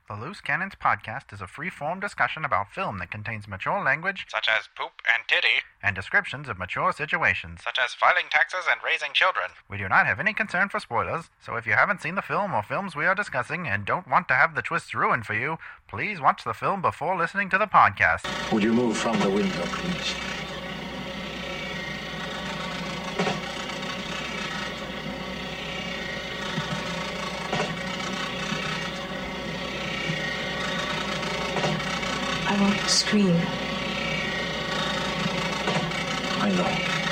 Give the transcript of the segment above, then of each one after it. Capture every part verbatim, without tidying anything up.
The Loose Cannons podcast is a free-form discussion about film that contains mature language, such as poop and titty, and descriptions of mature situations, such as filing taxes and raising children. We do not have any concern for spoilers, so if you haven't seen the film or films we are discussing and don't want to have the twists ruined for you, please watch the film before listening to the podcast. Would you move from the window, please? I want to scream. I know.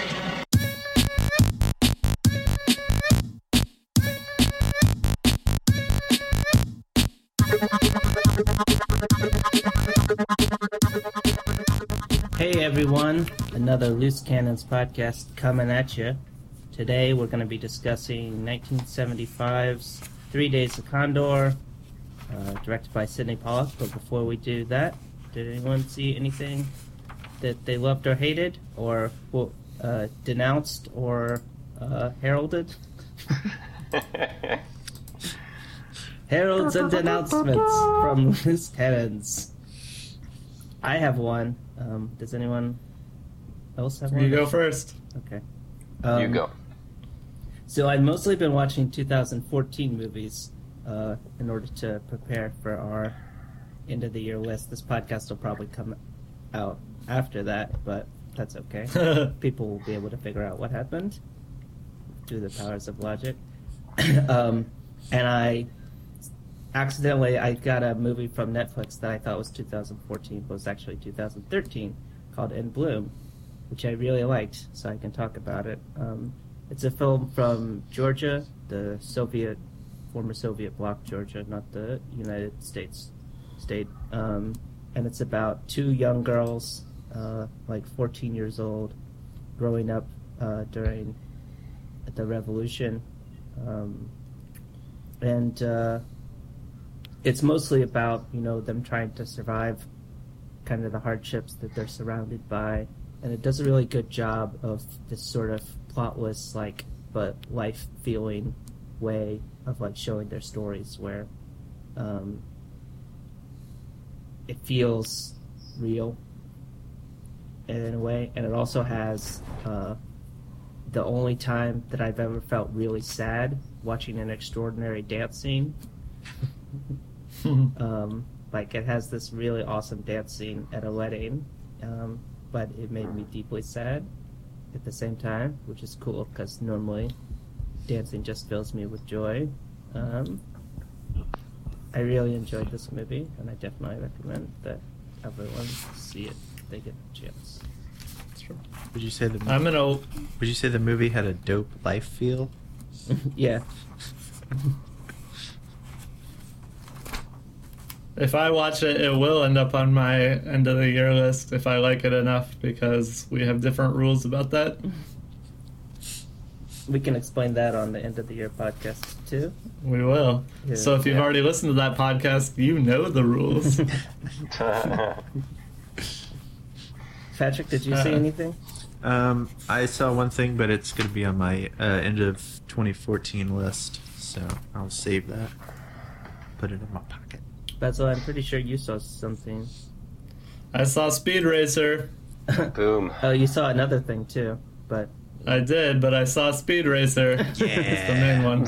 Hey everyone, another Loose Cannons podcast coming at you. Today we're going to be discussing nineteen seventy-five's Three Days of Condor, uh, directed by Sidney Pollack. But before we do that, did anyone see anything that they loved or hated, or uh, denounced or uh, heralded? Heralds and denouncements from Loose Cannons. I have one. Um, does anyone else have one? You go first. Okay. Um, you go. So I've mostly been watching two thousand fourteen movies uh, in order to prepare for our end of the year list. This podcast will probably come out after that, but that's okay. People will be able to figure out what happened through the powers of logic. um, and I accidentally I got a movie from Netflix that I thought was two thousand fourteen, but was actually two thousand thirteen, called In Bloom, which I really liked, so I can talk about it. Um, it's a film from Georgia, the Soviet, former Soviet bloc Georgia, not the United States state. Um, and it's about two young girls, uh, like fourteen years old, growing up uh, during the revolution. Um, and uh, it's mostly about, you know, them trying to survive kind of the hardships that they're surrounded by. And it does a really good job of this sort of plotless, like, but life-feeling way of, like, showing their stories where um, it feels real in a way. And it also has uh, the only time that I've ever felt really sad watching an extraordinary dance scene. um, like, it has this really awesome dance scene at a wedding, um, but it made me deeply sad at the same time, which is cool because normally dancing just fills me with joy. Um, I really enjoyed this movie, and I definitely recommend that everyone see it if they get a chance. Would you say the I'm gonna. Would you say the movie had a dope life feel? Yeah. If I watch it, it will end up on my end of the year list if I like it enough, because we have different rules about that. We can explain that on the end of the year podcast too. We will. Yeah. So if you've Yeah. already listened to that podcast, you know the rules. Patrick, did you see Uh, anything? Um, I saw one thing, but it's going to be on my uh, end of twenty fourteen list, so I'll save that. Put it in my pocket. Basil, I'm pretty sure you saw something. I saw Speed Racer. Boom. Oh, you saw another thing too, but I did, but I saw Speed Racer. It's the main one.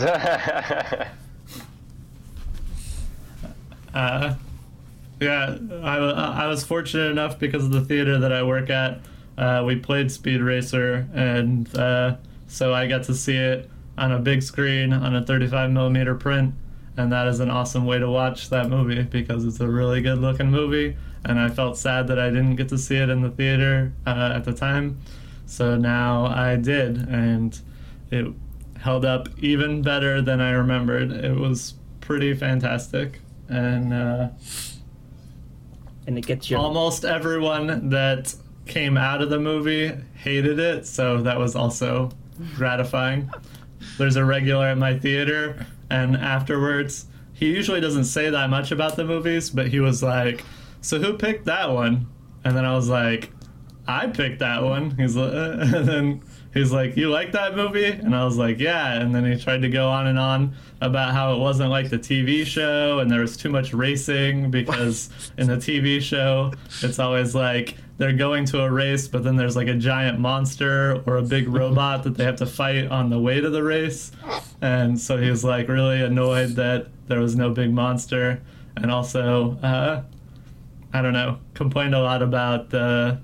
Uh, yeah, I, I was fortunate enough because of the theater that I work at. Uh, we played Speed Racer, and uh, so I got to see it on a big screen on a thirty-five millimeter print, and that is an awesome way to watch that movie because it's a really good looking movie, and I felt sad that I didn't get to see it in the theater uh, at the time, so now I did, and it held up even better than I remembered. It was pretty fantastic, and uh, and it gets you almost everyone that came out of the movie hated it, so that was also gratifying. There's a regular at my theater, and afterwards, he usually doesn't say that much about the movies, but he was like, "So who picked that one?" And then I was like, "I picked that one." He's like, uh, and then he's like, "You like that movie?" And I was like, "Yeah." And then he tried to go on and on about how it wasn't like the T V show and there was too much racing because in the T V show it's always like they're going to a race, but then there's like a giant monster or a big robot that they have to fight on the way to the race. And so he was like really annoyed that there was no big monster, and also uh, I don't know, complained a lot about the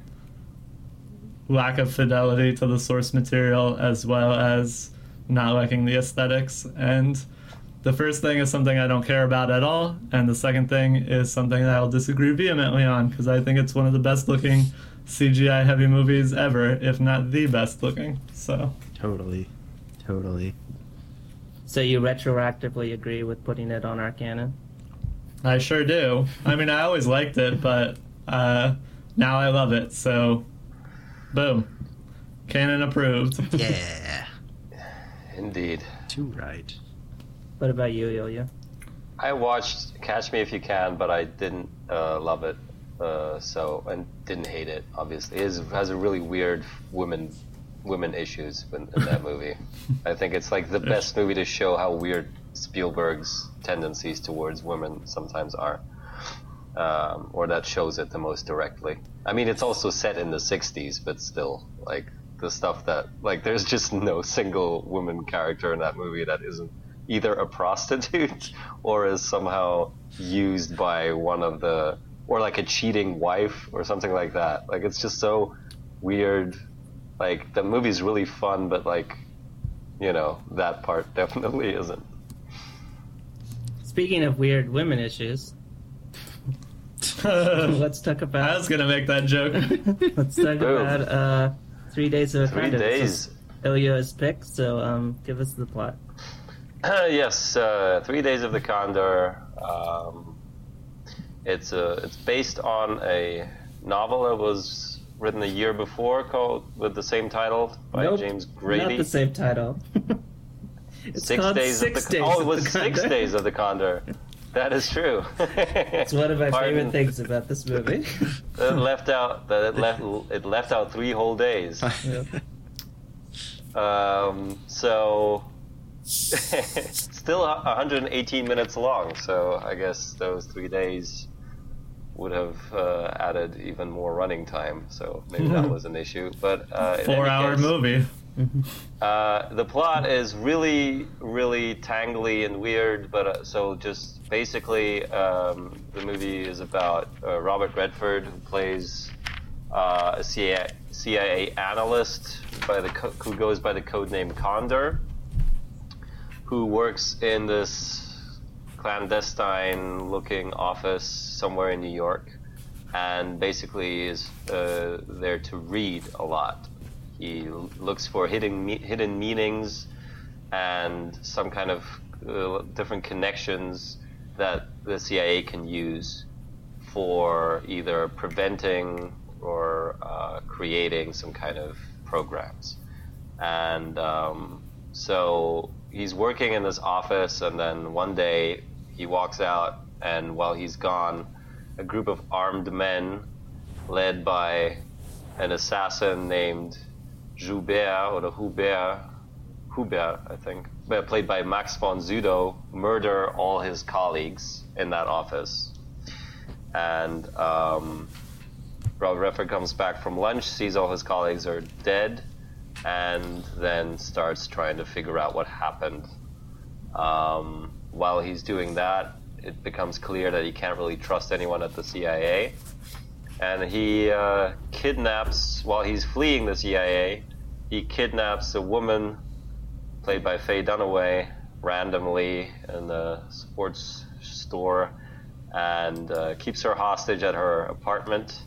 lack of fidelity to the source material as well as not liking the aesthetics. And the first thing is something I don't care about at all, and the second thing is something that I'll disagree vehemently on, because I think it's one of the best looking C G I heavy movies ever, if not the best looking. So Totally. Totally. So you retroactively agree with putting it on our canon? I sure do. I mean, I always liked it, but uh, now I love it. So, boom. Canon approved. Yeah. Indeed. Too right. What about you, Ilya? I watched Catch Me If You Can, but I didn't uh, love it. Uh, so and didn't hate it. Obviously, it is, has a really weird women women issues in, in that movie. I think it's like the best movie to show how weird Spielberg's tendencies towards women sometimes are, um, or that shows it the most directly. I mean, it's also set in the sixties, but still, like the stuff that like there's just no single woman character in that movie that isn't either a prostitute or is somehow used by one of the, or like a cheating wife or something like that. Like it's just so weird. Like the movie's really fun, but like, you know, that part definitely isn't. Speaking of weird women issues, let's talk about. I was gonna make that joke. Let's talk Boom. about uh, Three Days of a Three Condor. This Days. is Ilya's pick, so um, give us the plot. Uh, yes, uh, Three Days of the Condor. Um, it's uh, it's based on a novel that was written a year before, called with the same title by Nope, James Grady. Not the same title. It's Six called days Six of the Days Oh, it of was the Six Condor. Days of the Condor. That is true. It's one of my Pardon. favorite things about this movie. It left out that it left it left out three whole days. Yeah. Um, so still one hundred eighteen minutes long. So I guess those three days would have uh, added even more running time. So maybe that was an issue. But uh, in Four any hour case, movie. Uh, the plot is really, really tangly and weird, but uh, so just basically, um, the movie is about uh, Robert Redford, who plays uh, a C I A, C I A analyst by the co- who goes by the codename Condor, who works in this clandestine-looking office somewhere in New York, and basically is uh, there to read a lot. He looks for hidden me- hidden meanings and some kind of uh, different connections that the C I A can use for either preventing or uh, creating some kind of programs. And um, so he's working in this office, and then one day he walks out, and while he's gone, a group of armed men led by an assassin named Joubert, or the Hubert, Hubert, I think, played by Max von Sydow, murder all his colleagues in that office. And um, Robert Redford comes back from lunch, sees all his colleagues are dead, and then starts trying to figure out what happened. Um, while he's doing that, it becomes clear that he can't really trust anyone at the C I A. And he uh, kidnaps, while he's fleeing the C I A, he kidnaps a woman played by Faye Dunaway randomly in a sports store, and uh, keeps her hostage at her apartment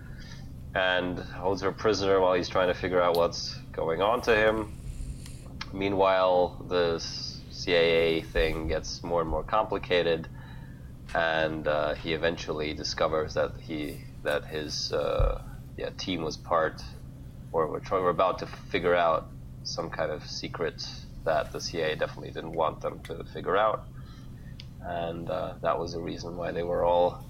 and holds her prisoner while he's trying to figure out what's going on to him. Meanwhile, the C I A thing gets more and more complicated, and uh, he eventually discovers that he that his uh, yeah, team was part, or we're, trying, we're about to figure out some kind of secret that the C I A definitely didn't want them to figure out. And uh, that was the reason why they were all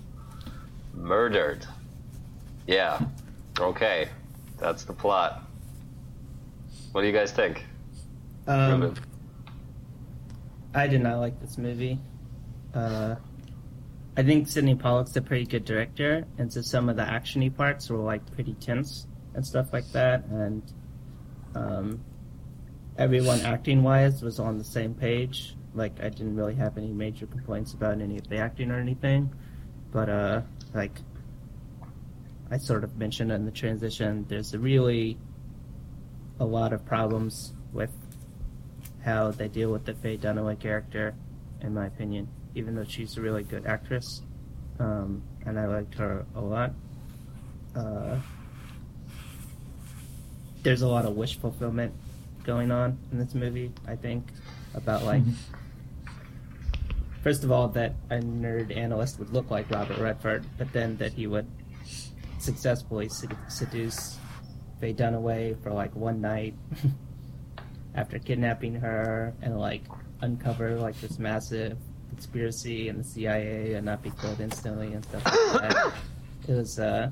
murdered. Yeah. Okay. That's the plot. What do you guys think? Um, Ruben? I did not like this movie. Uh, I think Sidney Pollack's a pretty good director, and so some of the actiony parts were like pretty tense and stuff like that, and um, everyone acting wise was on the same page. Like, I didn't really have any major complaints about any of the acting or anything, but uh, like I sort of mentioned in the transition, there's a really a lot of problems with how they deal with the Faye Dunaway character, in my opinion, even though she's a really good actress, um, and I liked her a lot. Uh, there's a lot of wish fulfillment going on in this movie, I think, about, like, first of all, that a nerd analyst would look like Robert Redford, but then that he would successfully sed- seduce Faye Dunaway for, like, one night after kidnapping her and, like, uncover, like, this massive conspiracy in the C I A and not be killed instantly and stuff like that. It was, uh...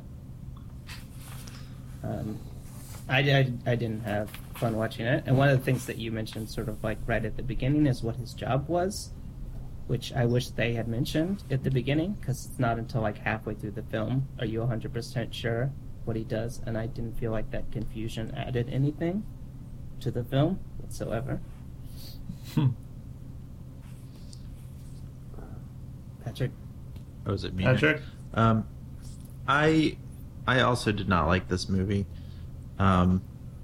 Um, I, I, I didn't have fun watching it. And one of the things that you mentioned sort of, like, right at the beginning is what his job was, which I wish they had mentioned at the beginning, because it's not until, like, halfway through the film are you one hundred percent sure what he does, and I didn't feel like that confusion added anything to the film whatsoever. Hmm. Patrick? Oh, is it me? Patrick? Um, I I also did not like this movie. Um,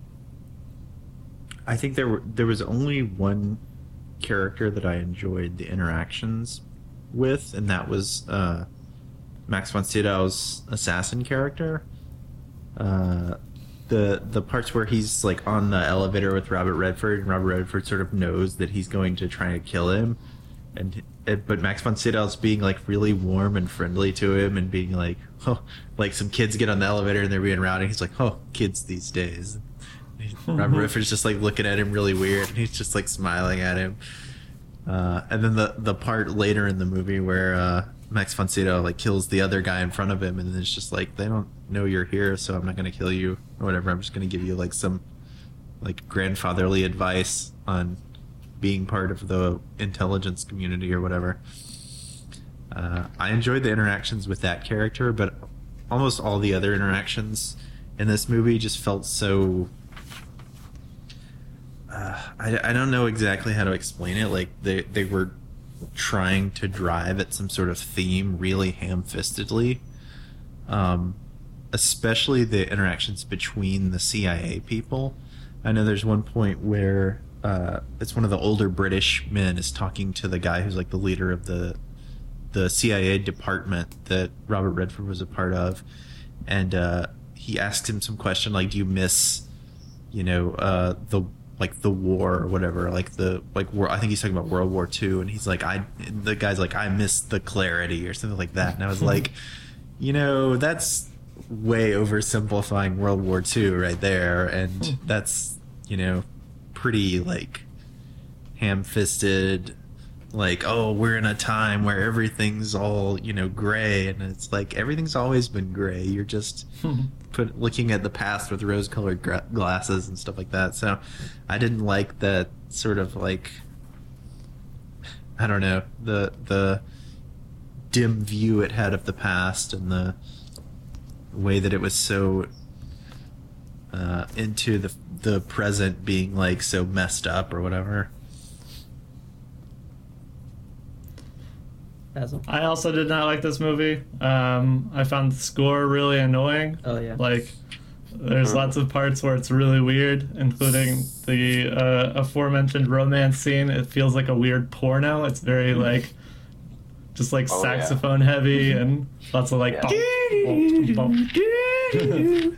I think there were there was only one character that I enjoyed the interactions with, and that was uh, Max von Sydow's assassin character. Uh, the the parts where he's like on the elevator with Robert Redford, and Robert Redford sort of knows that he's going to try to kill him, and it, but Max von Sydow's being like really warm and friendly to him, and being like, oh, like some kids get on the elevator and they're being rowdy. He's like, oh, kids these days. Robert Redford's just like looking at him really weird, and he's just like smiling at him. Uh, and then the the part later in the movie where uh, Max von Sydow like kills the other guy in front of him, and then it's just like, they don't know you're here, so I'm not going to kill you or whatever. I'm just going to give you like some like grandfatherly advice on being part of the intelligence community or whatever. Uh, I enjoyed the interactions with that character, but almost all the other interactions in this movie just felt so... Uh, I, I don't know exactly how to explain it. Like, they, they were trying to drive at some sort of theme really ham-fistedly. Um, especially the interactions between the C I A people. I know there's one point where uh, it's one of the older British men is talking to the guy who's like the leader of the the C I A department that Robert Redford was a part of, and uh, he asks him some question like, "Do you miss, you know, uh, the like the war or whatever, like the like war?" I think he's talking about World War Two, and he's like, "I." The guy's like, "I miss the clarity" or something like that, and I was like, you know, that's way oversimplifying World War Two right there, and that's, you know, pretty like ham-fisted. Like, oh, we're in a time where everything's all, you know, gray, and it's like, everything's always been gray. You're just put looking at the past with rose-colored gra- glasses and stuff like that. So I didn't like that sort of like, I don't know, the the dim view it had of the past, and the way that it was so uh, into the the present being like so messed up or whatever. Basil? I also did not like this movie. Um, I found the score really annoying. Oh, yeah. Like, there's lots of parts where it's really weird, including the uh, aforementioned romance scene. It feels like a weird porno. It's very, like, just, like, Oh, saxophone heavy and lots of, like... Yeah. bump, bump, bump.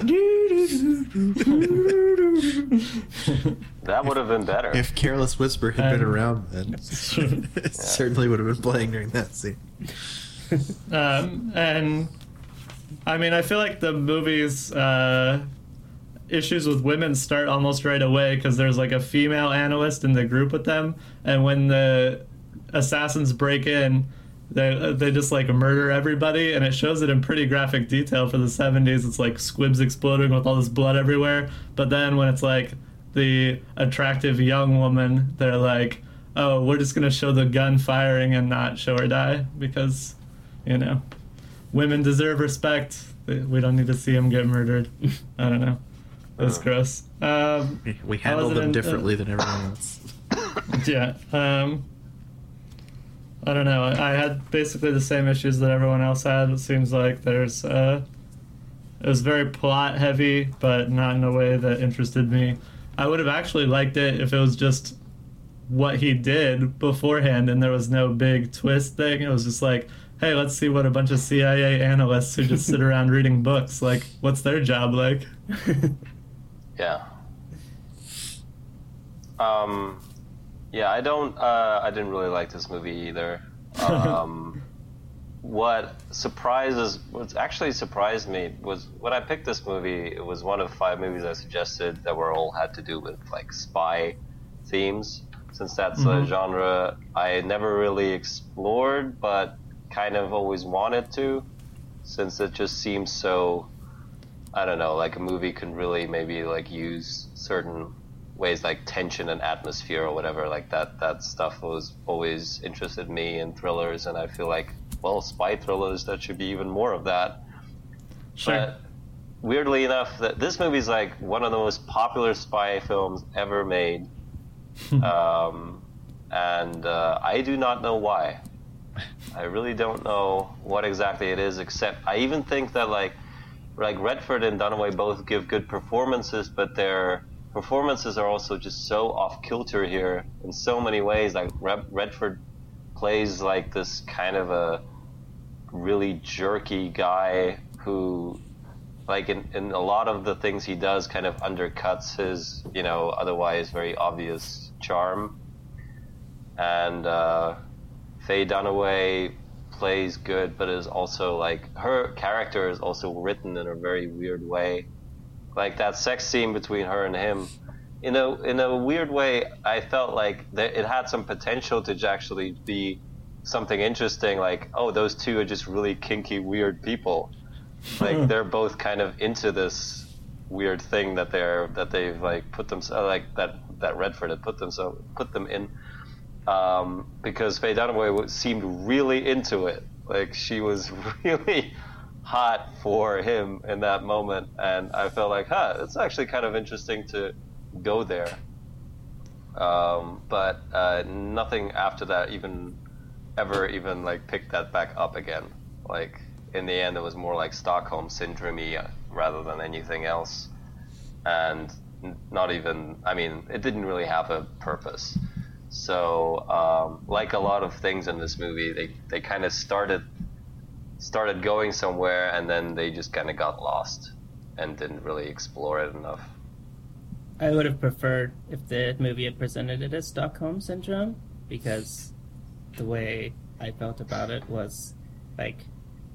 That would have been better. If Careless Whisper had been Um, around then, it certainly would have been playing during that scene. Um, and I mean, I feel like the movie's uh, issues with women start almost right away, because there's like a female analyst in the group with them, and when the assassins break in, they they just like murder everybody, and it shows it in pretty graphic detail for the seventies. It's like squibs exploding with all this blood everywhere. But then when it's like the attractive young woman, they're like, oh, we're just going to show the gun firing and not show her die because, you know, women deserve respect. We don't need to see them get murdered. I don't know. It was gross. Um, We, we handle them in- differently than everyone else. yeah. Um, I don't know. I had basically the same issues that everyone else had. It seems like there's, uh, it was very plot heavy, but not in a way that interested me. I would have actually liked it if it was just what he did beforehand and there was no big twist thing. It was just like, hey, let's see what a bunch of C I A analysts who just sit around reading books, like, what's their job like? Yeah. Um, yeah, I don't. Uh, I didn't really like this movie either. Um, what surprises, what actually surprised me was when I picked this movie. It was one of five movies I suggested that were all had to do with like spy themes. Since that's Mhm. a genre I never really explored, but kind of always wanted to, since it just seems so. I don't know, like a movie can really maybe like use certain ways like tension and atmosphere or whatever, like that that stuff was always interested me in thrillers, and I feel like, well, spy thrillers, that should be even more of that. Sure. But weirdly enough, that this movie's like one of the most popular spy films ever made. um, and uh, I do not know why. I really don't know what exactly it is, except I even think that like like Redford and Dunaway both give good performances, but their performances are also just so off kilter here in so many ways. Like Red- Redford plays like this kind of a really jerky guy who, like in, in a lot of the things he does, kind of undercuts his, you know, otherwise very obvious charm. And uh, Faye Dunaway plays good, but is also like, her character is also written in a very weird way. Like that sex scene between her and him, in a in a weird way, I felt like that it had some potential to actually be something interesting. Like, oh, those two are just really kinky, weird people. Like they're both kind of into this weird thing that they're that they've like put themselves like that that Redford had put themselves put them in. Um, because Faye Dunaway seemed really into it. Like she was really hot for him in that moment, and I felt like, huh, it's actually kind of interesting to go there. Um, but uh, nothing after that even ever even like picked that back up again. Like in the end, it was more like Stockholm Syndrome-y rather than anything else, and not even. I mean, it didn't really have a purpose. So, um, like a lot of things in this movie, they, they kind of started started going somewhere, and then they just kind of got lost and didn't really explore it enough. I would have preferred if the movie had presented it as Stockholm Syndrome, because the way I felt about it was, like,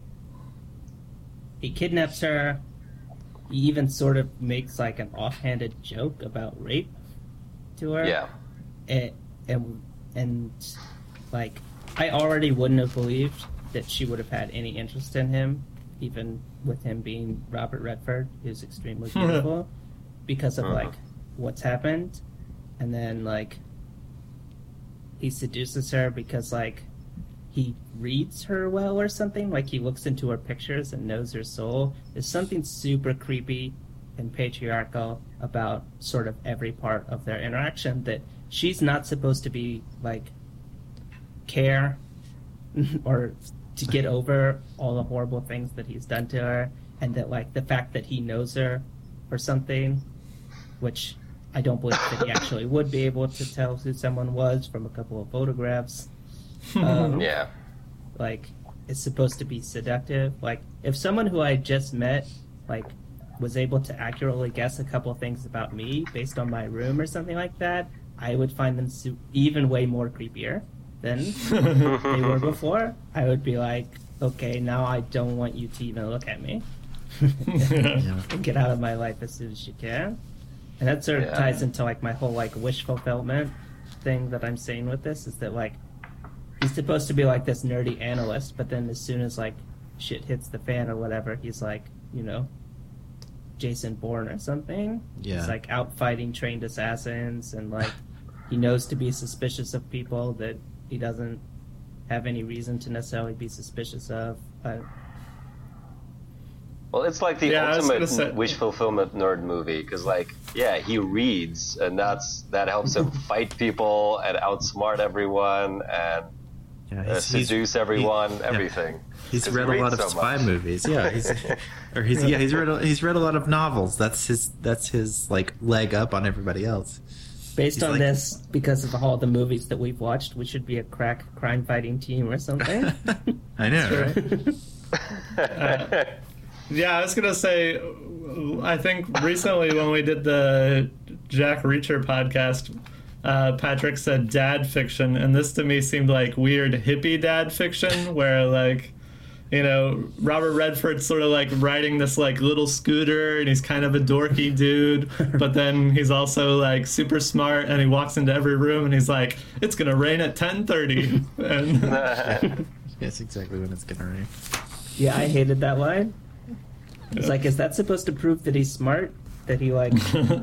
he kidnaps her, he even sort of makes, like, an offhanded joke about rape to her. Yeah. It, and and like I already wouldn't have believed that she would have had any interest in him, even with him being Robert Redford, who's extremely beautiful, because of Uh-huh. like what's happened. And then like he seduces her because like he reads her well or something, like he looks into her pictures and knows her soul. There's something super creepy and patriarchal about sort of every part of their interaction that she's not supposed to be like care or to get over all the horrible things that he's done to her, and that like the fact that he knows her or something, which I don't believe that he actually would be able to tell who someone was from a couple of photographs. Um, Yeah. like it's supposed to be seductive. Like if someone who I just met like was able to accurately guess a couple of things about me based on my room or something like that, I would find them su- even way more creepier than they were before. I would be like, okay, now I don't want you to even look at me. Yeah. And get out of my life as soon as you can. And that sort of Yeah. ties into like my whole like wish fulfillment thing that I'm saying with this, is that like he's supposed to be like this nerdy analyst, but then as soon as like shit hits the fan or whatever, he's like, you know, Jason Bourne or something. Yeah. He's like out fighting trained assassins, and like he knows to be suspicious of people that he doesn't have any reason to necessarily be suspicious of. Uh, Well, it's like the Yeah, I was ultimate gonna say- wish fulfillment nerd movie because, like, yeah, he reads, and that's that helps him fight people and outsmart everyone and Yeah, uh, seduce everyone, he- yeah. everything. He's 'Cause he read a lot reads of so spy much. movies. Yeah, he's or he's yeah he's read a, he's read a lot of novels. That's his that's his like leg up on everybody else. based He's on like- this, because of all the movies that we've watched, we should be a crack crime fighting team or something. I know, right? Yeah, I was gonna say, I think recently when we did the Jack Reacher podcast, uh, Patrick said dad fiction, and this to me seemed like weird hippie dad fiction, where like, you know, Robert Redford's sort of like riding this like little scooter, and he's kind of a dorky dude, but then he's also like super smart, and he walks into every room, and he's like, "It's gonna rain at ten thirty," and Yes, exactly when it's gonna rain. Yeah, I hated that line. It's like, is that supposed to prove that he's smart? That he like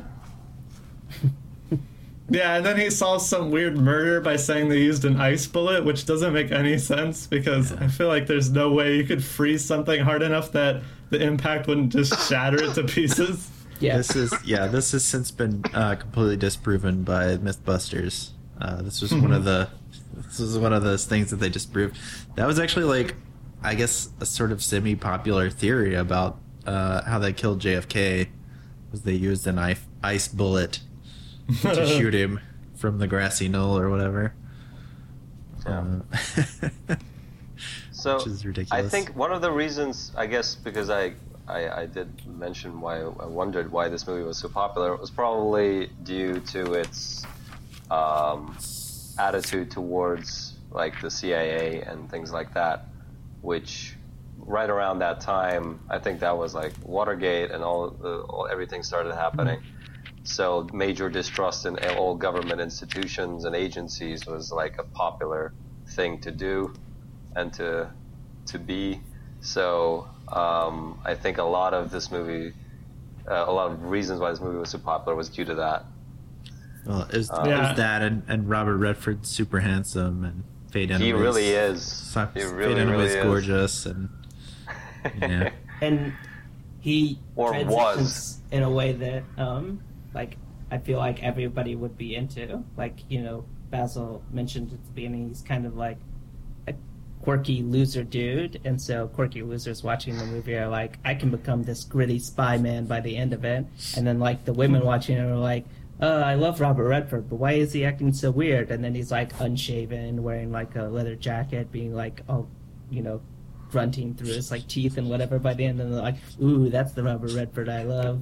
Yeah, and then he solves some weird murder by saying they used an ice bullet, which doesn't make any sense because I feel like there's no way you could freeze something hard enough that the impact wouldn't just shatter it to pieces. yeah. This is yeah. This has since been uh, completely disproven by MythBusters. Uh, this was one of the this was one of those things that they disproved. That was actually like, I guess, a sort of semi-popular theory about uh, how they killed J F K. Was they used an ice ice bullet to shoot him from the grassy knoll or whatever. Yeah. Uh, So Which is ridiculous. I think one of the reasons, I guess, because I, I I did mention why I wondered why this movie was so popular, was probably due to its um, attitude towards like the C I A and things like that, which right around that time, I think that was like Watergate and all, the, all everything started happening. So major distrust in all government institutions and agencies was like a popular thing to do and to to be. So um, I think a lot of this movie, uh, a lot of reasons why this movie was so popular was due to that. well, it was, it Yeah. was that and, and Robert Redford's super handsome and Faye Dunaway's He really is. Sa- He Faye really, Dunaway's really is. gorgeous and yeah. And he Or transitions was. in a way that um like I feel like everybody would be into. Like, you know, Basil mentioned at the beginning, he's kind of like a quirky loser dude, and so quirky losers watching the movie are like, I can become this gritty spy man by the end of it. And then like the women watching it are like, uh, I love Robert Redford, but why is he acting so weird? And then he's like unshaven, wearing like a leather jacket, being like, oh, you know, grunting through his like teeth and whatever by the end, and they're like, ooh, that's the Robert Redford I love.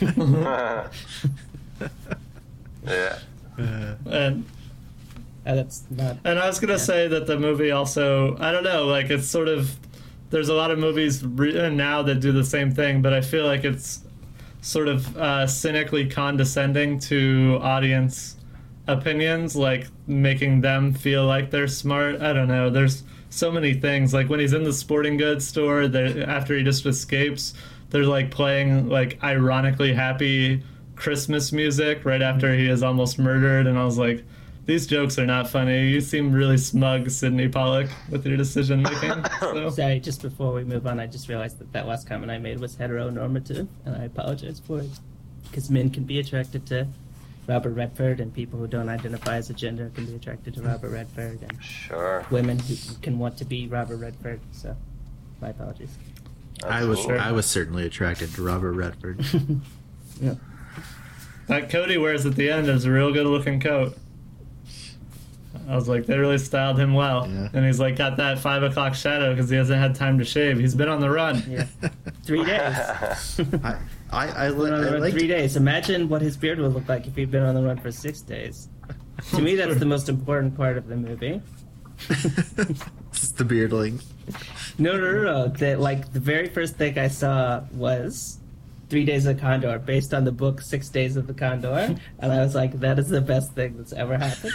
Yeah. Uh, And Uh, that's not. And I was gonna say that the movie also, I don't know, like it's sort of, there's a lot of movies re- now that do the same thing, but I feel like it's sort of uh, cynically condescending to audience opinions, like making them feel like they're smart. I don't know. There's so many things. Like when he's in the sporting goods store, there- after he just escapes, they're like playing like ironically happy Christmas music right after he is almost murdered, and I was like, these jokes are not funny. You seem really smug, Sidney Pollack, with your decision making. So. Sorry, just before we move on, I just realized that that last comment I made was heteronormative, and I apologize for it. Because men can be attracted to Robert Redford, and people who don't identify as a gender can be attracted to Robert Redford, and Sure. women who can want to be Robert Redford. So, my apologies. I was Absolutely. I was certainly attracted to Robert Redford. Yeah. That coat he wears at the end is a real good looking coat. I was like, they really styled him well. Yeah. And he's like got that five o'clock shadow because he hasn't had time to shave. He's been on the run. Yeah. Three days. I I I, Been on the I run liked three days. Imagine what his beard would look like if he'd been on the run for six days. To me, that's the most important part of the movie. It's the beard length. No, no, no, no. That like the very first thing I saw was Three Days of Condor, based on the book Six Days of the Condor, and I was like, that is the best thing that's ever happened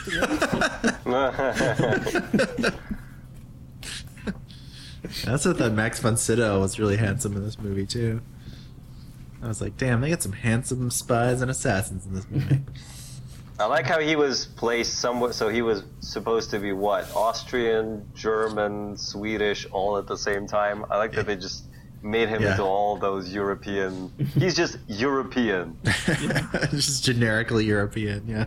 to me. I also thought Max von Sydow was really handsome in this movie too. I was like, damn, they got some handsome spies and assassins in this movie. I like how he was placed somewhat. So he was supposed to be what? Austrian, German, Swedish, all at the same time. I like that they just made him Yeah. into all those European. He's just European. Just generically European, yeah.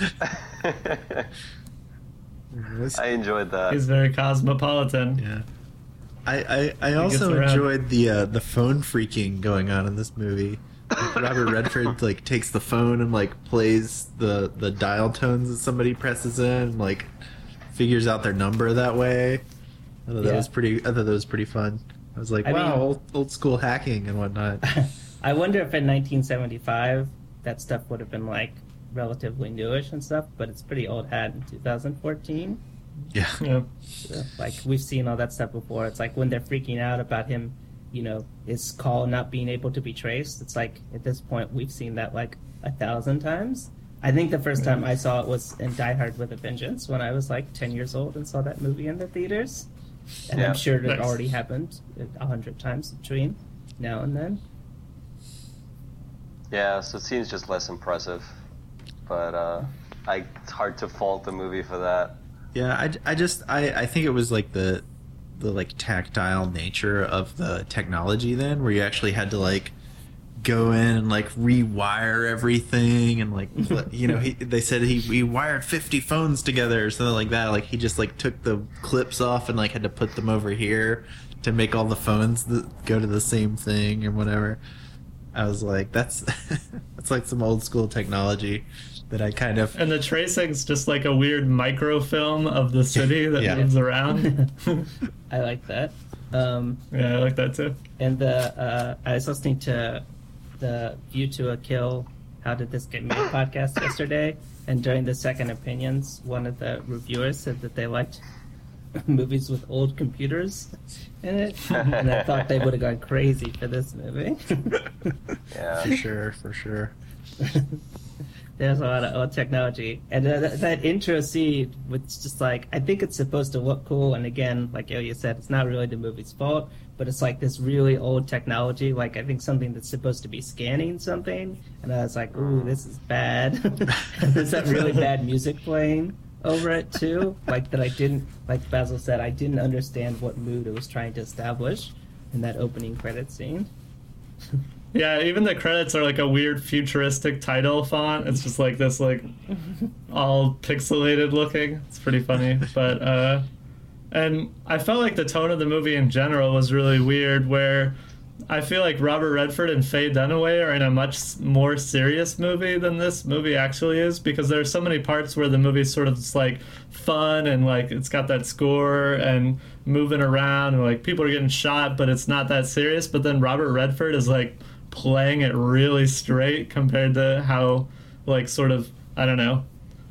This- I enjoyed that. He's very cosmopolitan. yeah. I, I, I gets also around. enjoyed the uh, the phone freaking going on in this movie. Like, Robert Redford like takes the phone and like plays the the dial tones that somebody presses in, and, like figures out their number that way. I thought that Yeah. was pretty. I thought that was pretty fun. I was like, I wow, mean- old, old school hacking and whatnot. I wonder if in nineteen seventy-five that stuff would have been like relatively newish and stuff, but it's pretty old hat in two thousand fourteen. Yeah. Yeah. So, like we've seen all that stuff before. It's like when they're freaking out about him, you know, his call not being able to be traced. It's like at this point we've seen that like a thousand times. I think the first time I saw it was in Die Hard with a Vengeance when I was like ten years old and saw that movie in the theaters. And Yeah. I'm sure it Nice. already happened a hundred times between now and then. Yeah, so it seems just less impressive. But uh, I, it's hard to fault the movie for that. Yeah, I, I just I, I think it was like the the like tactile nature of the technology then, where you actually had to like go in and like rewire everything and like you know he, they said he, he wired fifty phones together or something like that. Like he just like took the clips off and like had to put them over here to make all the phones that go to the same thing or whatever. I was like, that's that's like some old school technology that I kind of And the tracing's just like a weird microfilm of the city that Yeah. moves around. I like that. Um, Yeah, I like that too. and the uh, I was listening to the View to a Kill, How Did This Get Made podcast yesterday, and during the second opinions, one of the reviewers said that they liked movies with old computers in it, and I thought they would have gone crazy for this movie. Yeah. for sure for sure. There's a lot of old technology, and uh, that, that intro scene, which just like I think it's supposed to look cool. And again, like Ilya said, it's not really the movie's fault, but it's like this really old technology. Like I think something that's supposed to be scanning something, and I was like, "Ooh, this is bad." There's that really bad music playing over it too. Like that, I didn't like Basil said, I didn't understand what mood it was trying to establish in that opening credit scene. Yeah, even the credits are like a weird futuristic title font. It's just like this, like all pixelated looking. It's pretty funny, but uh, and I felt like the tone of the movie in general was really weird. Where I feel like Robert Redford and Faye Dunaway are in a much s- more serious movie than this movie actually is, because there are so many parts where the movie's sort of just like fun and like it's got that score and moving around and like people are getting shot, but it's not that serious. But then Robert Redford is like playing it really straight compared to how like sort of I don't know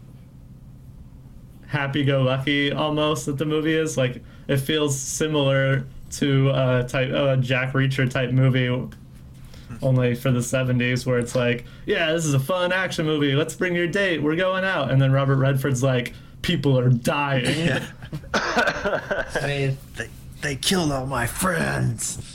happy-go-lucky almost that the movie is. Like it feels similar to a type a Jack Reacher type movie, only for the seventies, where it's like, yeah, this is a fun action movie, let's bring your date, we're going out, and then Robert Redford's like, people are dying. Yeah. I mean, They they killed all my friends.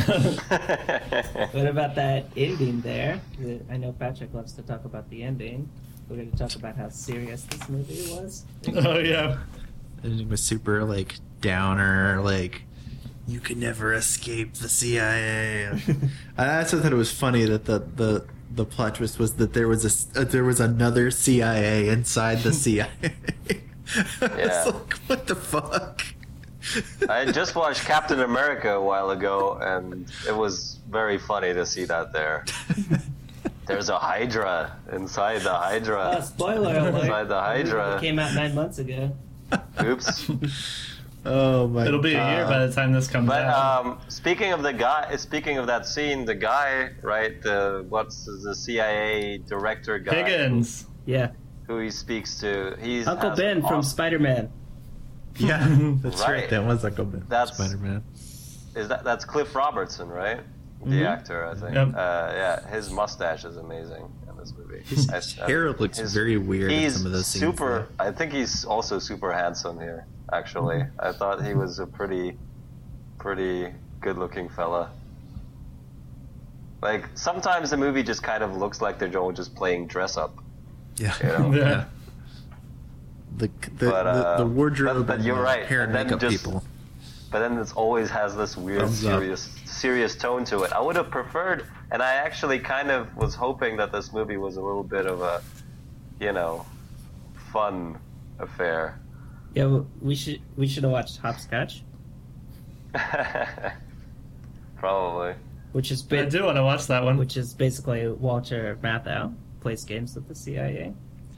what about that ending there? I know Patrick loves to talk about the ending. We're going to talk about how serious this movie was. Oh yeah. And it was super like downer, like you can never escape the C I A. And I also thought it was funny that the the the plot twist was that there was a s- uh, there was another C I A inside the C I A. I Yeah. was like, what the fuck? I had just watched Captain America a while ago, and it was very funny to see that there. There's a Hydra inside the Oh, Hydra. spoiler alert. Inside the Hydra. It came out nine months ago. Oops. Oh my! It'll be a year by the time this comes But out. um, speaking of the guy, speaking of that scene, the guy, right? The what's the C I A director guy Higgins. Yeah. who he speaks to? He's Uncle has Ben from awesome- Spider-Man. Yeah, that's right. Right. That was like a That's- Spider-Man. Is that that's Cliff Robertson, right? The Mhm. actor, I think. Yep. Uh, yeah, his mustache is amazing in this movie. His I- I- hair looks his- very weird in He's some of those scenes. super. I think he's also super handsome here. Actually, I thought he was a pretty, pretty good-looking fella. Like sometimes the movie just kind of looks like they're all just playing dress up. Yeah. You know? Yeah. The the, But, uh, the, the wardrobe but- but and you're the right, hair and and then makeup just- people. But then it always has this weird, Thumbs up. serious, serious tone to it. I would have preferred, and I actually kind of was hoping that this movie was a little bit of a, you know, fun affair. Yeah, w- we should we should have watched Hopscotch, Probably. which is I ba- do want to watch that one. which is basically Walter Matthau plays games with the C I A,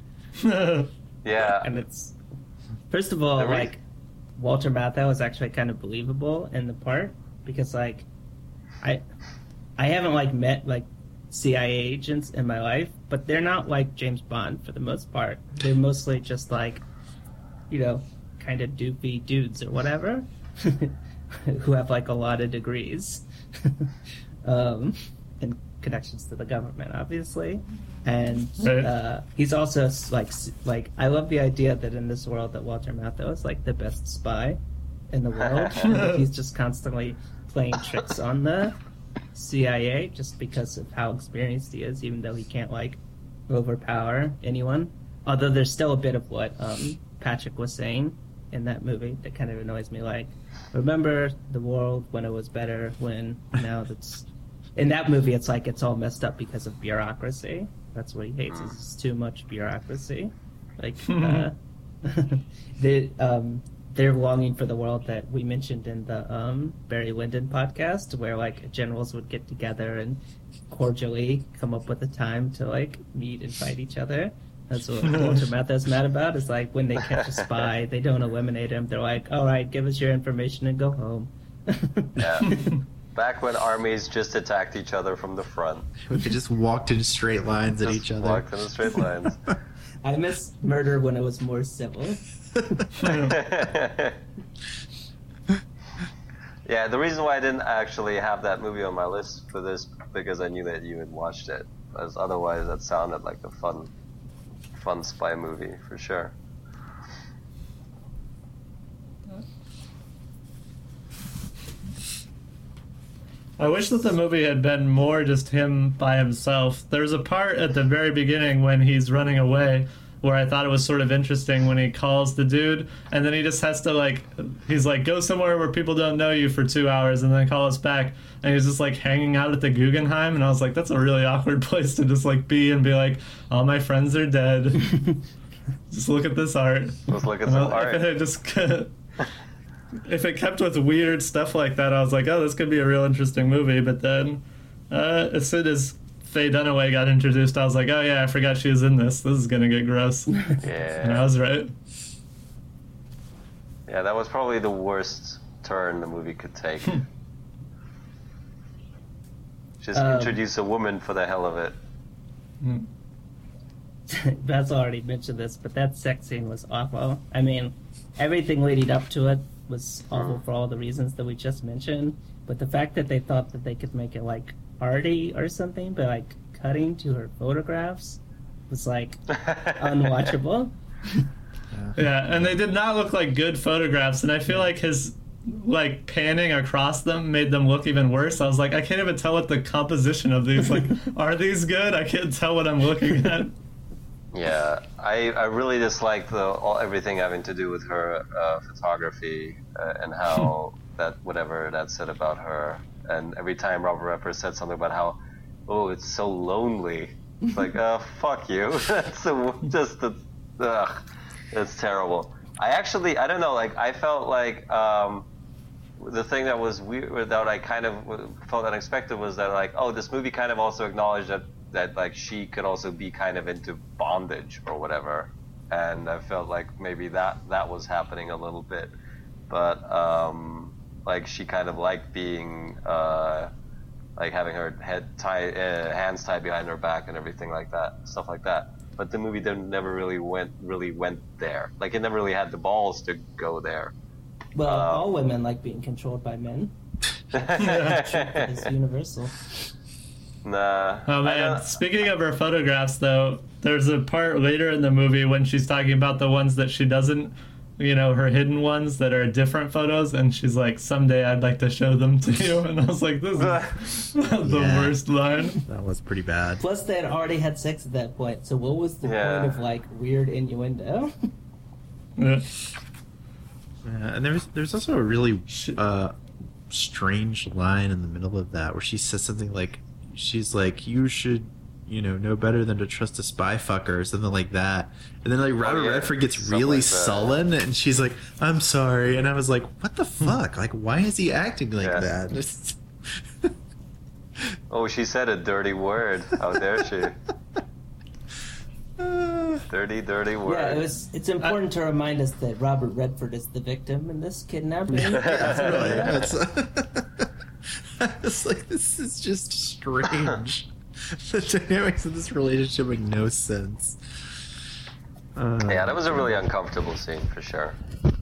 Yeah. and it's first of all The re- like Walter Matthau is actually kind of believable in the part because like I I haven't like met like C I A agents in my life, but they're not like James Bond for the most part. They're mostly just like, you know, kind of doofy dudes or whatever who have like a lot of degrees um, and connections to the government, obviously. And Right. uh, he's also s- like s- like I love the idea that in this world that Walter Matthau is like the best spy in the world. Like, he's just constantly playing tricks on the C I A just because of how experienced he is, even though he can't like overpower anyone. Although there's still a bit of what um, Patrick was saying in that movie that kind of annoys me. Like, remember the world when it was better, when now that's in that movie it's like it's all messed up because of bureaucracy. That's what he hates is it's too much bureaucracy. Like uh, they um they're longing for the world that we mentioned in the um, Barry Lyndon podcast, where like generals would get together and cordially come up with a time to like meet and fight each other. That's what Walter Matthau's mad about. Is like when they catch a spy, they don't eliminate him. They're like, "All right, give us your information and go home." Yeah. Back when armies just attacked each other from the front. We could just walked in straight lines at Just each other. walked in the straight lines. I miss murder when it was more civil. Yeah, the reason why I didn't actually have that movie on my list for this because I knew that you had watched it. As otherwise, that sounded like a fun, fun spy movie for sure. I wish that the movie had been more just him by himself. There's a part at the very beginning when he's running away where I thought it was sort of interesting when he calls the dude and then he just has to like, he's like, go somewhere where people don't know you for two hours and then call us back. And he's just like hanging out at the Guggenheim and I was like, that's a really awkward place to just like be and be like, all my friends are dead. Just look at this art. Let's look at And some I- art. I just if it kept with weird stuff like that, I was like, oh, this could be a real interesting movie. But then, uh, as soon as Faye Dunaway got introduced, I was like, oh yeah, I forgot she was in this. This is gonna get gross. And I Yeah. was right. Yeah, that was probably the worst turn the movie could take. Just Um, introduce a woman for the hell of it. Baz already mentioned this, but that sex scene was awful. I mean, everything leading up to it was awful for all the reasons that we just mentioned. But the fact that they thought that they could make it like arty or something by like cutting to her photographs was like unwatchable. Yeah, and they did not look like good photographs, and I feel like his like panning across them made them look even worse. I was like, I can't even tell what the composition of these like are these good? I can't tell what I'm looking at. Yeah, I, I really dislike the all, everything having to do with her uh, photography uh, and how that whatever that said about her. And every time Robert Redford said something about how, oh, it's so lonely. It's like, oh, fuck you. That's the, just the, ugh, it's terrible. I actually, I don't know, like I felt like um, the thing that was weird, that I kind of felt unexpected was that like, oh, this movie kind of also acknowledged that that like she could also be kind of into bondage or whatever, and I felt like maybe that that was happening a little bit, but um, like she kind of liked being uh, like having her head tie uh, hands tied behind her back and everything like that, stuff like that. But the movie didn't never really went really went there. Like it never really had the balls to go there. Well, Um, all women like being controlled by men. It's universal. Nah. Oh I man, don't- speaking of her photographs though, there's a part later in the movie when she's talking about the ones that she doesn't you know, her hidden ones that are different photos, and she's like, someday I'd like to show them to you. And I was like, this is the Yeah. worst line. That was pretty bad. Plus, they had already had sex at that point. So what was the Yeah. point of like weird innuendo? Yeah. Yeah, and there's there's also a really uh, strange line in the middle of that where she says something like, she's like, you should, you know, know better than to trust a spy fucker or something like that. And then like Robert yeah. Redford gets Something really like that. sullen, and she's like, I'm sorry. And I was like, what the fuck? Like, why is he acting like Yeah. that? Just- Oh, she said a dirty word. How dare she? Uh, Dirty, dirty word. Yeah, it was. It's important to remind us that Robert Redford is the victim in this kidnapping. That's really, that's, it's like, this is just strange. The dynamics of this relationship make no sense. Uh, Yeah, that was a really uncomfortable scene for sure.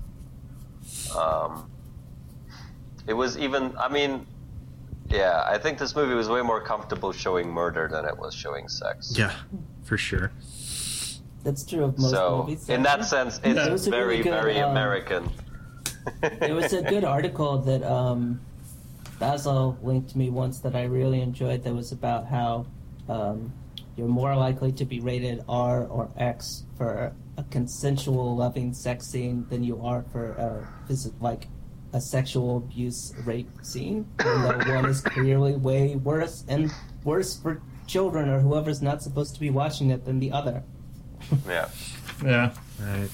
Um, it was even. I mean, yeah, I think this movie was way more comfortable showing murder than it was showing sex. Yeah, for sure. That's true of most So, movies. in that sense, Yeah. it's It was a very, really good, very um, American. There was a good article that um, Basil linked me once that I really enjoyed. That was about how um, you're more likely to be rated R or X for a consensual, loving sex scene than you are for a visit like a sexual abuse rape scene. Even though one is clearly way worse and worse for children or whoever's not supposed to be watching it than the other. Yeah. Yeah. Right.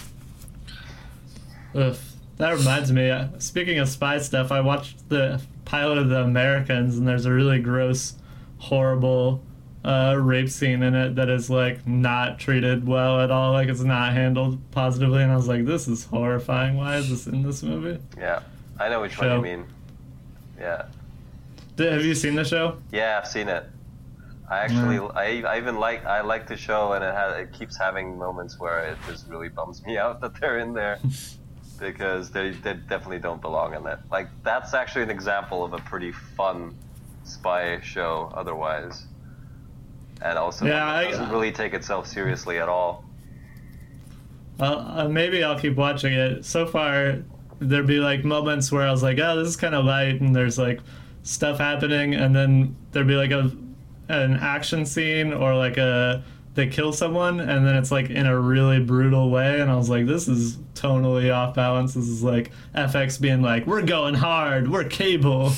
Ugh. That reminds me, uh, speaking of spy stuff, I watched the pilot of The Americans, and there's a really gross, horrible uh, rape scene in it that is, like, not treated well at all. Like, it's not handled positively, and I was like, this is horrifying. Why is this in this movie? Yeah. I know which one Show. you mean. Yeah. Did, have you seen the show? Yeah, I've seen it. I actually, I, I even like, I like the show, and it has, it keeps having moments where it just really bums me out that they're in there, because they, they definitely don't belong in it. Like, that's actually an example of a pretty fun spy show, otherwise, and also Yeah, it I- doesn't really take itself seriously at all. Uh, uh, maybe I'll keep watching it. So far, there'd be like moments where I was like, oh, this is kind of light, and there's like stuff happening, and then there'd be like a an action scene or like a they kill someone, and then it's like in a really brutal way, and I was like, this is tonally off balance. This is like F X being like, we're going hard, we're cable.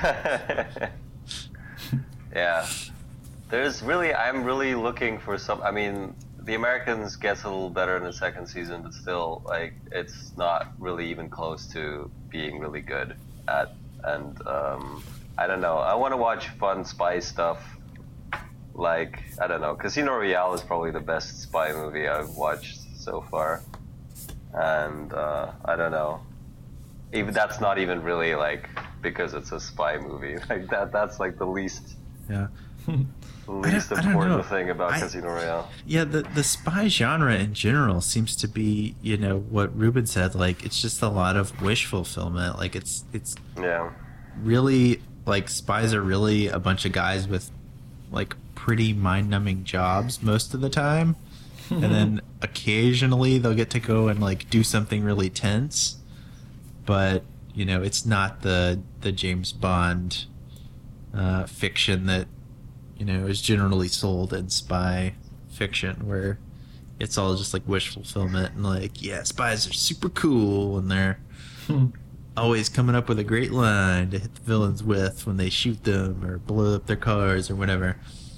Yeah. There's really, I'm really looking for some, I mean, The Americans gets a little better in the second season, but still, like, it's not really even close to being really good at, and, um, I don't know, I want to watch fun spy stuff, like, I don't know, Casino Royale is probably the best spy movie I've watched so far, and, uh, I don't know, even, that's not even really, like, because it's a spy movie, like, that, that's, like, the least... Yeah. The least I don't- I don't important know. thing about I- Casino Royale. Yeah, the the spy genre in general seems to be, you know, what Ruben said, like it's just a lot of wish fulfillment. Like it's it's Yeah. really like spies are really a bunch of guys with like pretty mind-numbing jobs most of the time. And then occasionally they'll get to go and like do something really tense. But, you know, it's not the the James Bond uh, fiction that, you know, is generally sold in spy fiction, where it's all just like wish fulfillment and like, yeah, spies are super cool and they're always coming up with a great line to hit the villains with when they shoot them or blow up their cars or whatever.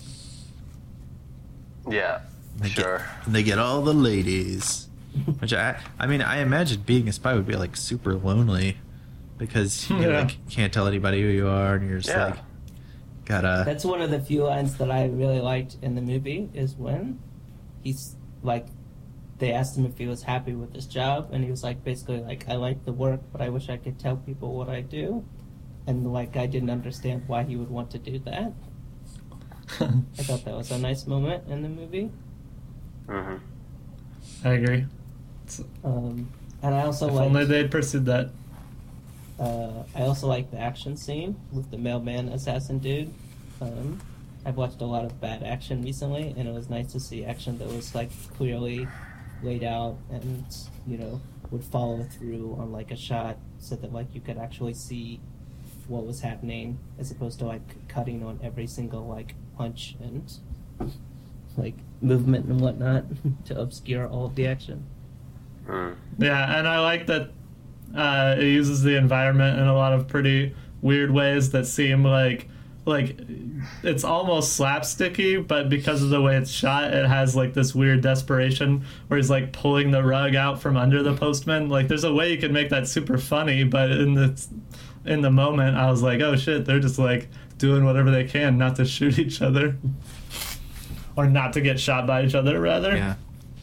Yeah. And they Sure. Get, and they get all the ladies. Which I, I mean, I imagine being a spy would be like super lonely because you Yeah. like can't tell anybody who you are and you're just Yeah. like gotta. That's one of the few lines that I really liked in the movie is when he's like, they asked him if he was happy with his job, and he was like, basically like, I like the work, but I wish I could tell people what I do. And like, I didn't understand why he would want to do that. I thought that was a nice moment in the movie. hmm I agree. It's, Um, and I also if like. only they'd pursued that. Uh, I also like the action scene with the mailman assassin dude. Um, I've watched a lot of bad action recently, and it was nice to see action that was like clearly laid out and, you know, would follow through on like a shot so that like you could actually see what was happening as opposed to like cutting on every single like punch and like movement and whatnot to obscure all of the action. Hmm. Yeah, and I like that uh, it uses the environment in a lot of pretty weird ways that seem like like it's almost slapsticky, but because of the way it's shot, it has like this weird desperation where he's like pulling the rug out from under the postman. Like there's a way you could make that super funny, but in the in the moment I was like, oh shit, they're just like doing whatever they can not to shoot each other. Or not to get shot by each other, rather. Yeah.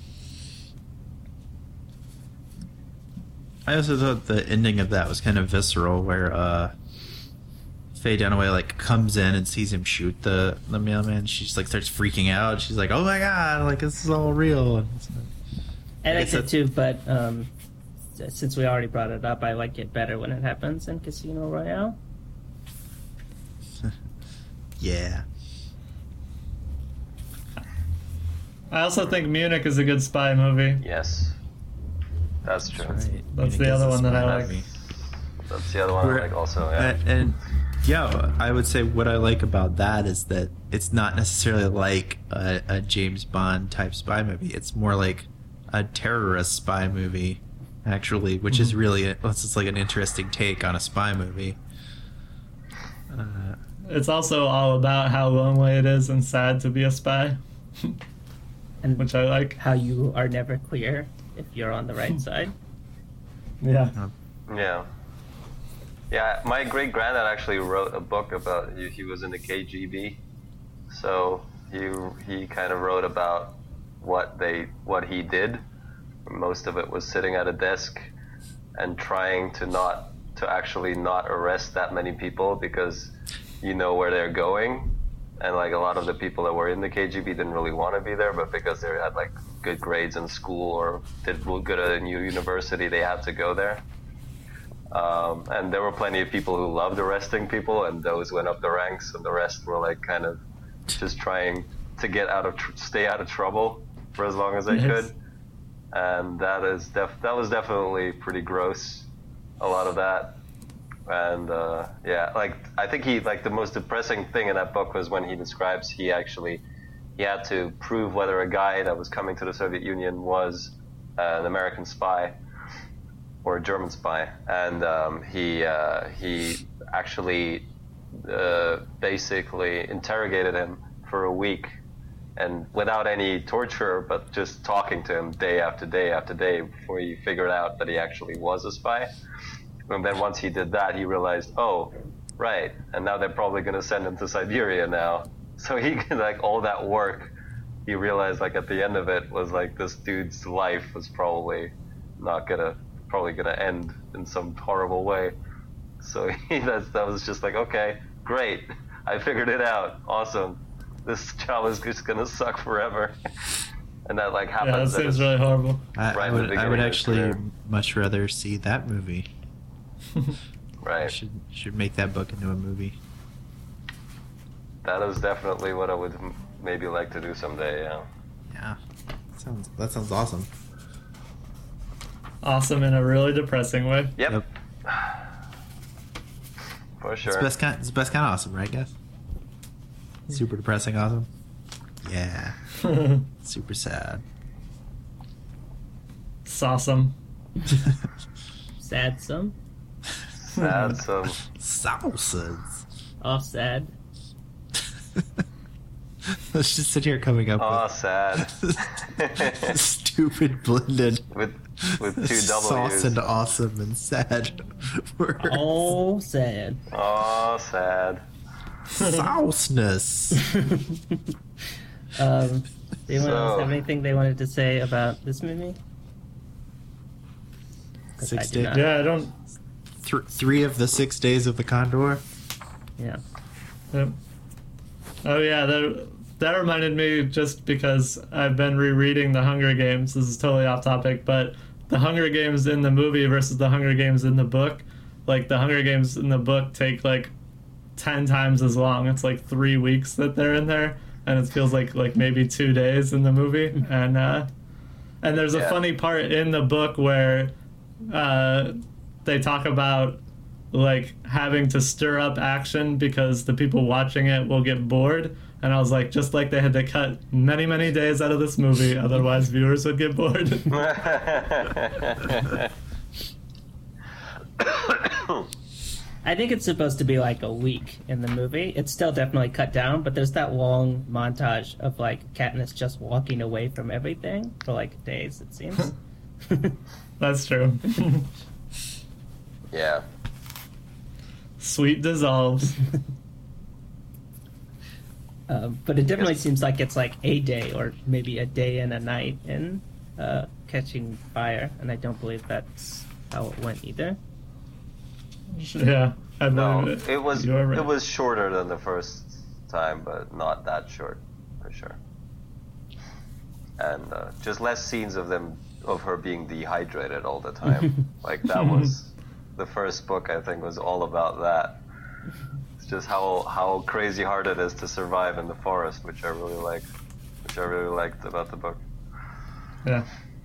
I also thought the ending of that was kind of visceral, where uh, Faye Dunaway like comes in and sees him shoot the the mailman. She just like starts freaking out. She's like, "Oh my god! Like this is all real." And it's, I like It's it a- too, but um, since we already brought it up, I like it better when it happens in Casino Royale. yeah. I also think Munich is a good spy movie. Yes, that's true. That's, right. That's Munich the is other a one that I spy like. movie. That's the other one Where- I like also. Yeah. And, and yeah, I would say what I like about that is that it's not necessarily like a, a James Bond type spy movie. It's more like a terrorist spy movie, actually, which is really a, it's just like an interesting take on a spy movie. Uh, It's also all about how lonely it is and sad to be a spy, And which I like. how you are never clear if you're on the right side. Yeah. Yeah. Yeah, my great granddad actually wrote a book about he, he was in the K G B. So he he kind of wrote about what they what he did. Most of it was sitting at a desk and trying to not to actually not arrest that many people because you know where they're going. And like a lot of the people that were in the K G B didn't really want to be there, but because they had like good grades in school or did good at a new university, they had to go there. Um, and there were plenty of people who loved arresting people, and those went up the ranks, and the rest were like kind of just trying to get out of tr- stay out of trouble for as long as they Yes. could. And that is def- that was definitely pretty gross. A lot of that. And uh, yeah, like I think he like the most depressing thing in that book was when he describes he actually he had to prove whether a guy that was coming to the Soviet Union was uh, an American spy or a German spy, and um, he uh, he actually uh, basically interrogated him for a week, and without any torture, but just talking to him day after day after day before he figured out that he actually was a spy. And then once he did that, he realized, oh, right, and now they're probably going to send him to Siberia now. So he, like, all that work, he realized, like, at the end of it was, like, this dude's life was probably not going to, probably going to end in some horrible way. So he, that's, that was just like, okay, great, I figured it out, awesome. This job is just going to suck forever. And that, like, Yeah, happens. that at seems his- really horrible. I, Right I at the would I beginning would of his actually career. much rather see that movie. Right. Should should make that book into a movie. That is definitely what I would m- maybe like to do someday, yeah. Yeah, sounds that sounds awesome. Awesome in a really depressing way. Yep, Yep. for It's sure. best kind. It's best kind of awesome, right, guys? Super depressing, awesome. Yeah. Super sad. It's awesome. Sad some, Sad, so Sauces. off sad. Let's just sit here coming up oh, with sad. stupid blended with with two sauce W's. and awesome and sad words. Oh, sad. Oh, sad. Sauceness. Um, anyone else So- have anything they wanted to say about this movie? 'Cause I Six do days. not. Yeah, I don't. Th- three of the six days of the Condor. Yeah. Yep. Oh yeah, that that reminded me just because I've been rereading The Hunger Games. This is totally off topic, but The Hunger Games in the movie versus The Hunger Games in the book. Like The Hunger Games in the book take like ten times as long. It's like three weeks that they're in there, and it feels like like maybe two days in the movie. And uh, and there's a Yeah. funny part in the book where uh, they talk about like having to stir up action because the people watching it will get bored. And I was like, just like they had to cut many, many days out of this movie, otherwise viewers would get bored. I think it's supposed to be like a week in the movie. It's still definitely cut down, but there's that long montage of like Katniss just walking away from everything for like days, it seems. That's true. Yeah. Sweet dissolves. Um, but it definitely Yes. seems like it's like a day or maybe a day and a night in uh, Catching Fire, and I don't believe that's how it went either. Yeah. I No, believe it was You are right. it was shorter than the first time, but not that short, for sure. And uh, just less scenes of them of her being dehydrated all the time. Like that was the first book. I think was all about that. It's just how how crazy hard it is to survive in the forest, which I really liked. Which I really liked about the book. Yeah.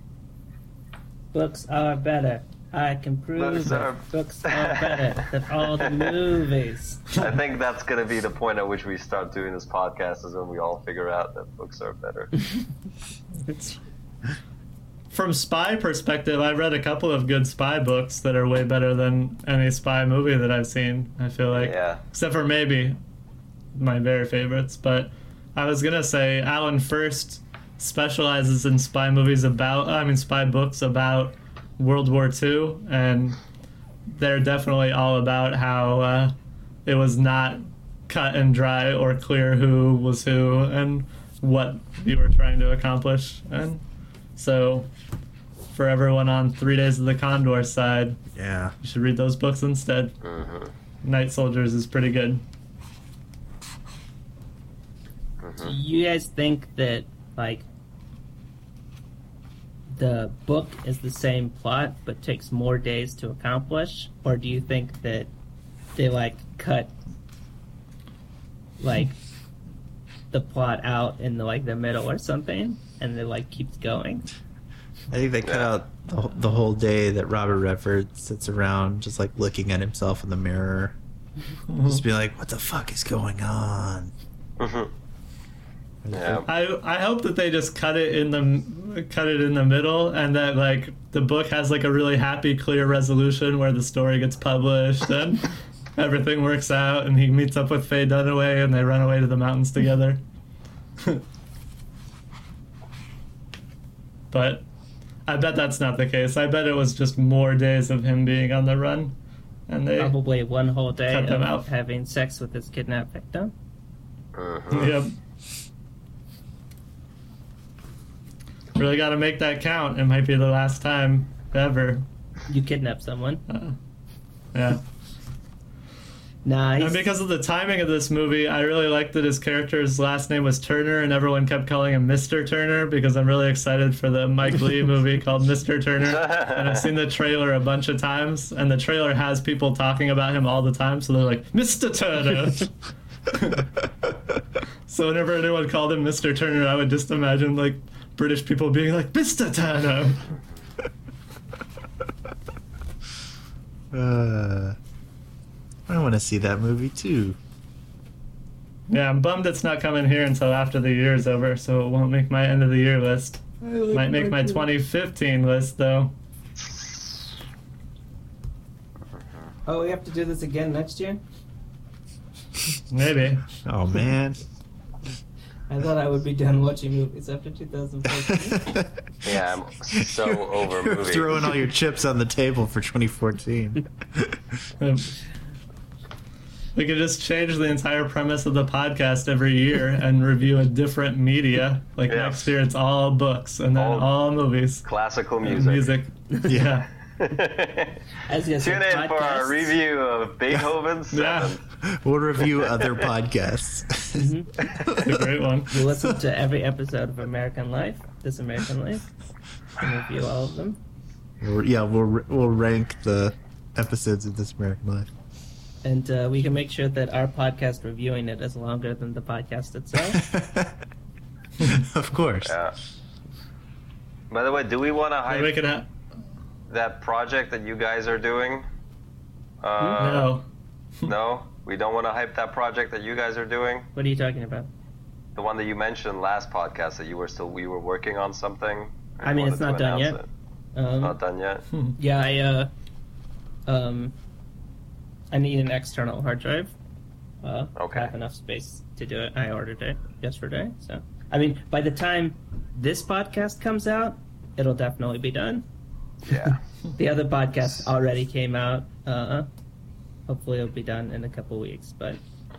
Books are better. I can prove Books it. are- Books are better than all the movies. I think that's gonna be the point at which we start doing this podcast, is when we all figure out that books are better. It's, from spy perspective, I've read a couple of good spy books that are way better than any spy movie that I've seen. I feel like, Yeah. except for maybe my very favorites. But I was gonna say Alan First specializes in spy movies about, I mean, spy books about World War Two, and they're definitely all about how uh, it was not cut and dry or clear who was who and what you were trying to accomplish. And so for everyone on Three Days of the Condor side, Yeah. you should read those books instead. Mm-hmm. Night Soldiers is pretty good. Do you guys think that like the book is the same plot but takes more days to accomplish, or do you think that they like cut like the plot out in the like the middle or something and it like keeps going? I think they cut Yeah. out the, the whole day that Robert Redford sits around just like looking at himself in the mirror. Just be like, what the fuck is going on? Mm-hmm. Yeah. I I hope that they just cut it in the cut it in the middle, and that like the book has like a really happy, clear resolution where the story gets published and everything works out, and he meets up with Faye Dunaway and they run away to the mountains together. But I bet that's not the case. I bet it was just more days of him being on the run, and they Probably one whole day Cut them of out. having sex with his kidnapped victim. Mhm. Yep. Really got to make that count. It might be the last time ever. You kidnap someone. Uh, yeah. Nah, he's, And because of the timing of this movie, I really liked that his character's last name was Turner, and everyone kept calling him Mister Turner, because I'm really excited for the Mike Lee movie called Mister Turner. And I've seen the trailer a bunch of times, and the trailer has people talking about him all the time, so they're like, Mister Turner! So whenever anyone called him Mister Turner, I would just imagine like British people being like, Mister Turner! Uh, I want to see that movie too. Yeah, I'm bummed it's not coming here until after the year's over, so it won't make my end of the year list. Might make my twenty fifteen list, though. Oh, we have to do this again next year? Maybe. Oh man. I thought I would be done watching movies after two thousand fourteen. Yeah, I'm so over You're movies. throwing all your chips on the table for twenty fourteen. Um, We could just change the entire premise of the podcast every year and review a different media. Like Yeah. next year, it's all books and then All- all, movies. Classical And music. music. Yeah. As you Tune said, in for our podcasts. review of Beethoven Yeah. seven. We'll review other podcasts. It's a great one. You listen to every episode of American Life, This American Life, and review all of them. We'll- yeah, we'll we'll rank the episodes of This American Life. And uh, we can make sure that our podcast reviewing it is longer than the podcast itself. Of course. Yeah. By the way, do we want to Maybe we hype? could ha- that project that you guys are doing? Uh, No. No? We don't want to hype that project that you guys are doing? What are you talking about? The one that you mentioned last podcast that you were still, we were working on something? I mean, it's wanted not to done announce yet. it. Um, Not done yet? Yeah, I uh, um, I need an external hard drive. Uh, Okay. I have enough space to do it. I ordered it yesterday, so I mean, by the time this podcast comes out, it'll definitely be done. Yeah. The other podcast already came out. Uh, hopefully, it'll be done in a couple weeks. But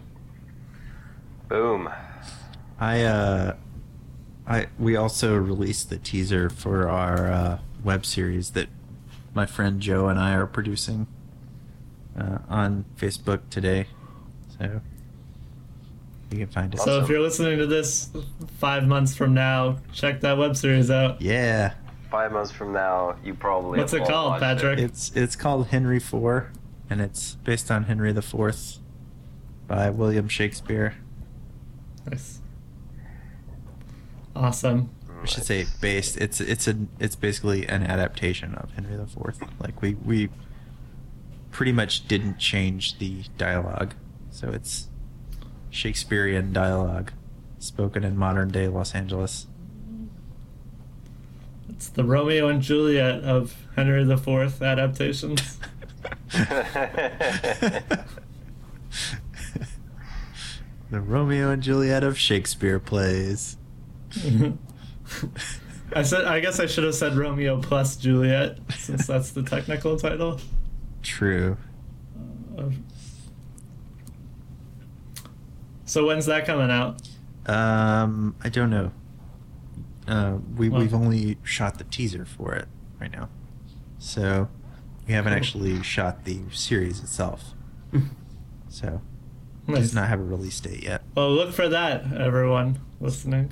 Boom. I uh, I we also released the teaser for our uh, web series that my friend Joe and I are producing uh, on Facebook today, so you can find it. So if you're listening to this five months from now, check that web series out. Yeah, Five months from now, you probably. What's have it all called, watched Patrick? it's it's called Henry Four, and it's based on Henry the Fourth by William Shakespeare. Nice. Awesome. I should say based. It's it's a it's basically an adaptation of Henry the Fourth. Like we we pretty much didn't change the dialogue, so it's Shakespearean dialogue spoken in modern day Los Angeles. It's the Romeo and Juliet of Henry the Fourth adaptations. The Romeo and Juliet of Shakespeare plays. I said. I guess I should have said Romeo plus Juliet, since that's the technical title. True. Of- So when's that coming out? Um, I don't know. Uh, we Well- we've only shot the teaser for it right now, so we haven't Cool. actually shot the series itself. So it Nice. does not have a release date yet. Well, look for that, everyone listening.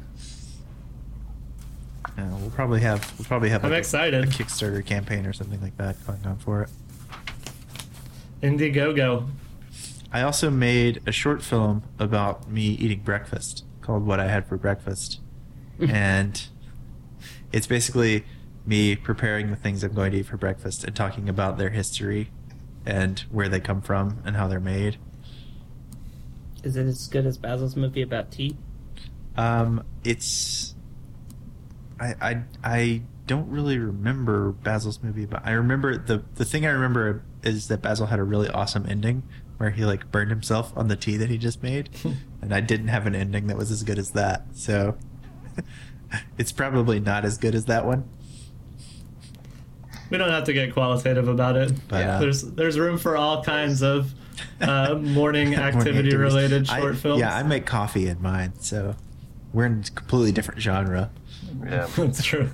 Uh, we'll probably have we'll probably have I'm like a- excited. a Kickstarter campaign or something like that going on for it. Indiegogo. I also made a short film about me eating breakfast called What I Had for Breakfast. And it's basically me preparing the things I'm going to eat for breakfast and talking about their history and where they come from and how they're made. is it as good as Basil's movie about tea? Um, it's I, I I don't really remember Basil's movie, but I remember the the thing I remember is that Basil had a really awesome ending where he like burned himself on the tea that he just made, and I didn't have an ending that was as good as that. So it's probably not as good as that one. We don't have to get qualitative about it. But, uh, there's there's room for all kinds of uh, morning Morning activity related I- short films. Yeah, I make coffee in mine, so we're in a completely different genre. Yeah. That's true.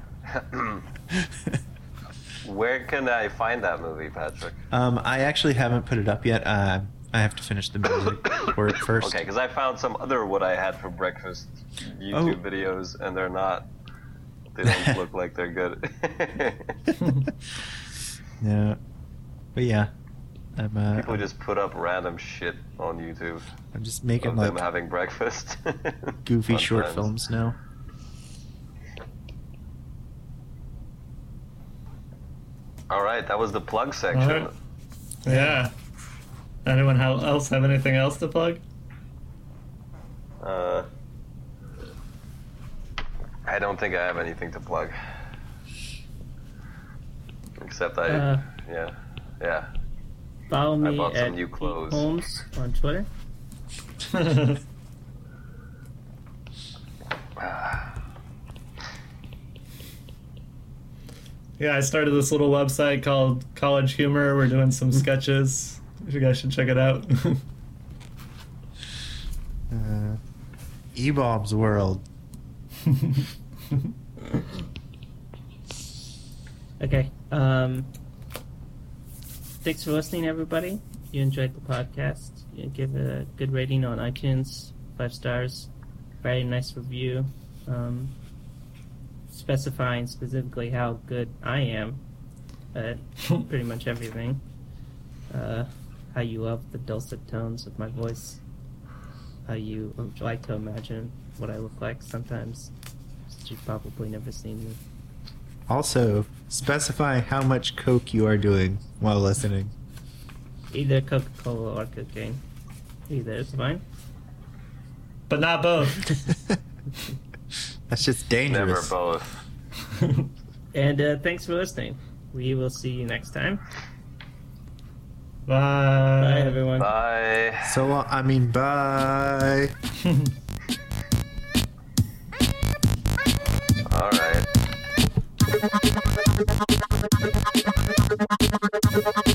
Where can I find that movie, Patrick? um, I actually haven't put it up yet. Uh, I have to finish the music for it first. Okay, because I found some other what I had for breakfast YouTube Oh. videos, and they're not. They don't look like they're good. Yeah, but yeah, I'm uh, People just put up random shit on YouTube I'm just making of like them having breakfast. goofy on short Friends. films now. All right, that was the plug section. All right. Yeah. Anyone hel- else have anything else to plug? Uh, I don't think I have anything to plug. Except I, Uh, yeah, yeah. Follow me bought some at new Pete clothes. Holmes on Twitter. Yeah, I started this little website called College Humor. We're doing some sketches. You guys should check it out. Uh, E-Bob's World. Okay. Um, thanks for listening, everybody. You enjoyed the podcast. You give it a good rating on iTunes, five stars. Very nice review, um, specifying specifically how good I am at pretty much everything. Uh, how you love the dulcet tones of my voice. How you like to imagine what I look like sometimes. Since you've probably never seen me. Also, Specify how much coke you are doing while listening. Either Coca-Cola or cocaine. Either is fine. But not both. That's just Never dangerous. both. And uh, thanks for listening. We will see you next time. Bye. Bye, everyone. Bye. So, uh, I mean, bye. All right.